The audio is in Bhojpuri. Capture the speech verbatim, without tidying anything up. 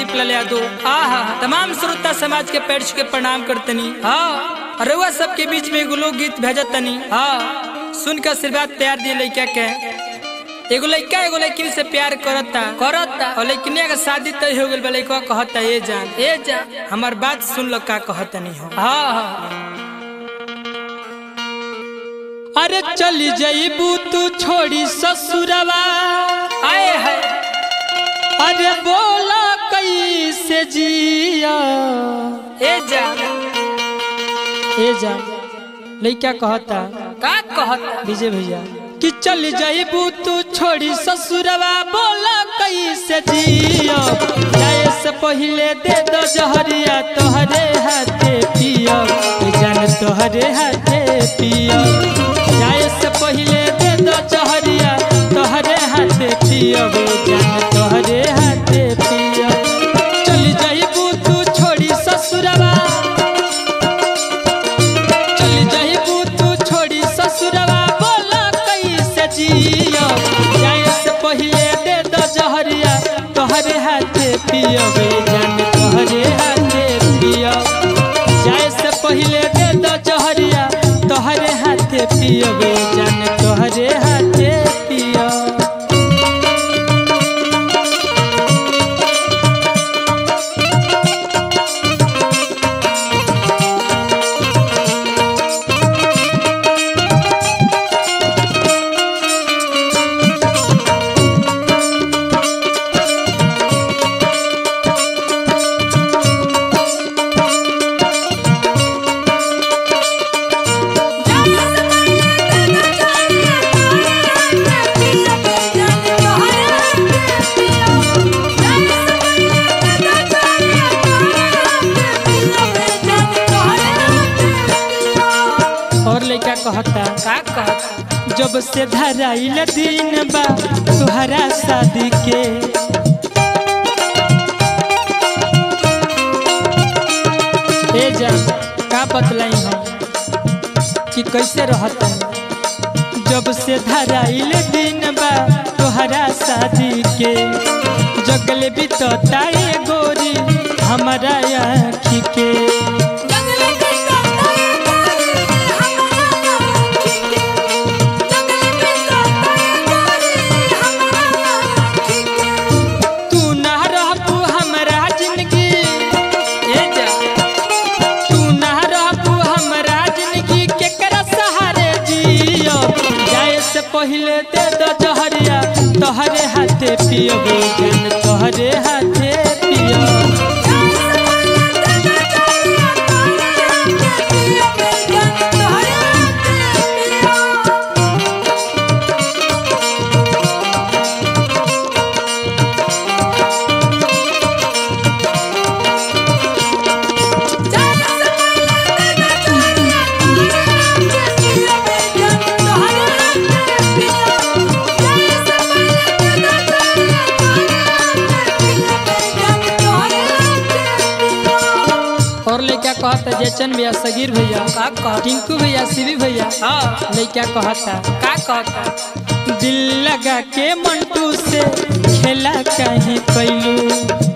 दीपलाल यादव आहा तमाम श्रोता समाज के पैर छू के प्रणाम करतनी। हाँ रउआ सबके बीच में एगो लोकगीत भेजतनी। हाँ सुन के आशीर्वाद तैयार दिए लइका के। एगो लइका एगो लइकिन से प्यार करता करता और लइकिनिया के शादी तय हो गइल बा। लइका कहता ए जान ए जान हमार बात सुन लो का कहतनी हो। हाँ हाँ अरे चली जाइबू तू छोड़ी ससुरवा आए है अरे बोला कैसे जिया ए जान ए जान लइका कहता का कहता विजय भैया कि चल जाइबू तू छोड़ी ससुरवा बोला कैसे जिया जाए से पहले दे दो जहरिया तोहरे हाथे पिया जान तोहरे हाथे पिया जाए से पहले दे दो जहरिया तोहरे हाथे पिया जान तोहरे हाथे पिया चल जाइबू तू छोड़ी ससुरवा चल जाइबू तू छोड़ी ससुरवा बोला कैसे जिया जाए से पहले दे दो जहरिया तोहरे हाथे पिया जान तोहरे हाथे पिया जाए से पहले दे दो जहरिया तोहरे हाथे पिया जान तोहरे हाथे पिया। कहता का कहता जब से धराइल दिन बा तुहरा शादी के ए जान का बतलाई हम कि कैसे रहता जब से धराइल दिन बा तुहरा शादी के जगले भी तो ताए गोरी हमारा आँखी के पहले दे दो जहरिया तोहरे हाथे पियो जान तोहरे हाथे पियो कहता जयचन भैया सगीर भैया का कह टिंकू भैया शिवी भैया हाँ लइका कहता का कहता दिल लगा के मंटू से खेला कहीं कैलू